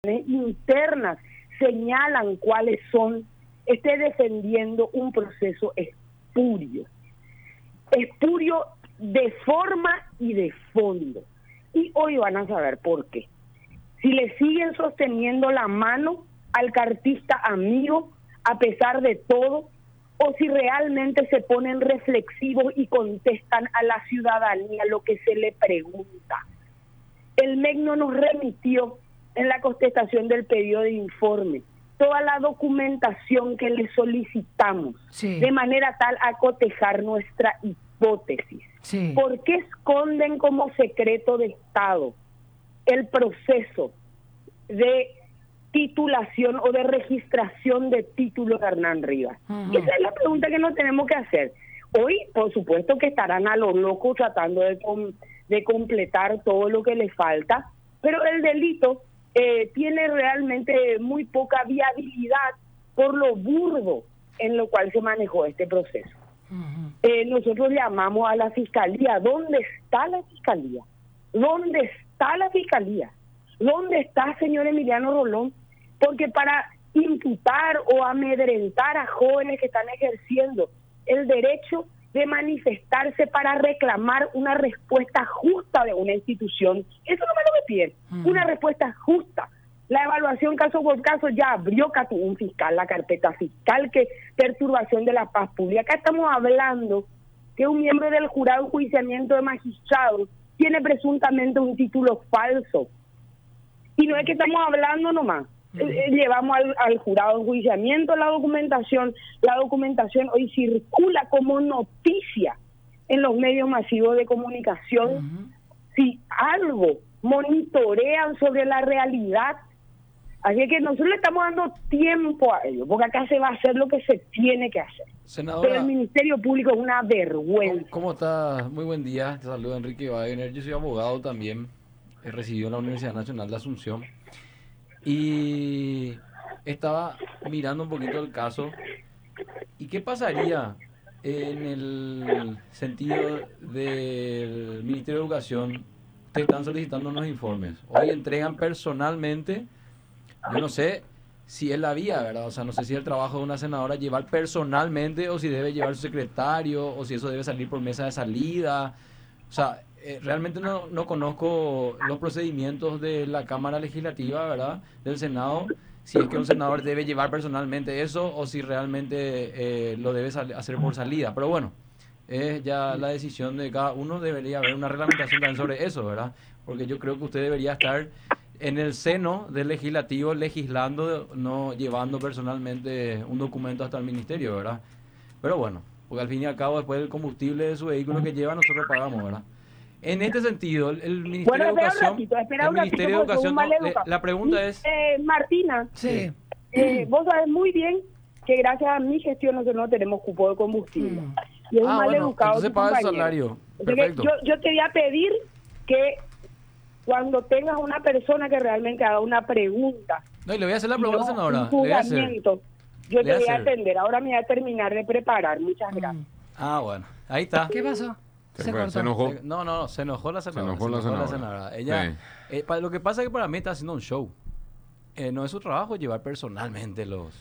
internas señalan cuáles son, esté defendiendo un proceso espurio de forma y de fondo. Y hoy van a saber por qué. Si le siguen sosteniendo la mano al cartista amigo a pesar de todo, o si realmente se ponen reflexivos y contestan a la ciudadanía lo que se le pregunta. El MEC no nos remitió en la contestación del pedido de informe toda la documentación que le solicitamos, de manera tal a cotejar nuestra hipótesis. ¿Por qué esconden como secreto de Estado el proceso de titulación o de registración de título de Hernán Rivas? Esa es la pregunta que nos tenemos que hacer. Hoy, por supuesto que estarán a lo loco tratando de completar todo lo que les falta, pero el delito tiene realmente muy poca viabilidad por lo burdo en lo cual se manejó este proceso. Nosotros llamamos a la Fiscalía. ¿Dónde está la Fiscalía? ¿Dónde está la Fiscalía? ¿Dónde está, señor Emiliano Rolón? Porque para imputar o amedrentar a jóvenes que están ejerciendo el derecho de manifestarse para reclamar una respuesta justa de una institución, eso no me lo piden, una respuesta justa. La evaluación caso por caso ya abrió un fiscal, la carpeta fiscal, que perturbación de la paz pública. Acá estamos hablando que un miembro del jurado de enjuiciamiento de magistrados tiene presuntamente un título falso. Y no es que estamos hablando nomás. Llevamos al jurado de enjuiciamiento la documentación hoy circula como noticia en los medios masivos de comunicación. Si algo monitorean sobre la realidad, así que nosotros le estamos dando tiempo a ello, porque acá se va a hacer lo que se tiene que hacer. Senadora, pero el Ministerio Público es una vergüenza. ¿Cómo estás? Muy buen día, te saludo Enrique Wagner, yo soy abogado también, he residido en la Universidad Nacional de Asunción. Y estaba mirando un poquito el caso. ¿Y qué pasaría en el sentido del Ministerio de Educación? Te están solicitando unos informes. Hoy entregan personalmente, yo no sé si es la vía, ¿verdad? O sea, no sé si es el trabajo de una senadora llevar personalmente o si debe llevar su secretario o si eso debe salir por mesa de salida. O sea, realmente no conozco los procedimientos de la Cámara Legislativa, ¿verdad? Del Senado, si es que un senador debe llevar personalmente eso o si realmente lo debe hacer por salida. Pero bueno, es ya la decisión de cada uno. Debería haber una reglamentación también sobre eso, ¿verdad? Porque yo creo que usted debería estar en el seno del legislativo legislando, no llevando personalmente un documento hasta el ministerio, ¿verdad? Pero bueno, porque al fin y al cabo después del combustible de su vehículo que lleva nosotros pagamos, ¿verdad? En este sentido, el Ministerio de Educación, la pregunta es... Martina, vos sabés muy bien que gracias a mi gestión nosotros no tenemos cupo de combustible. Y es un mal educado. Entonces paga el salario. Perfecto. Yo te voy a pedir que cuando tengas una persona que realmente haga una pregunta... No, y le voy a hacer la pregunta, senadora. Yo te voy a atender. Ahora me voy a terminar de preparar. Muchas gracias. Bueno. Ahí está. ¿Qué pasó? Se enojó. No, se enojó la senadora. Se enojó la senadora. Ella, lo que pasa es que para mí está haciendo un show. No es su trabajo llevar personalmente los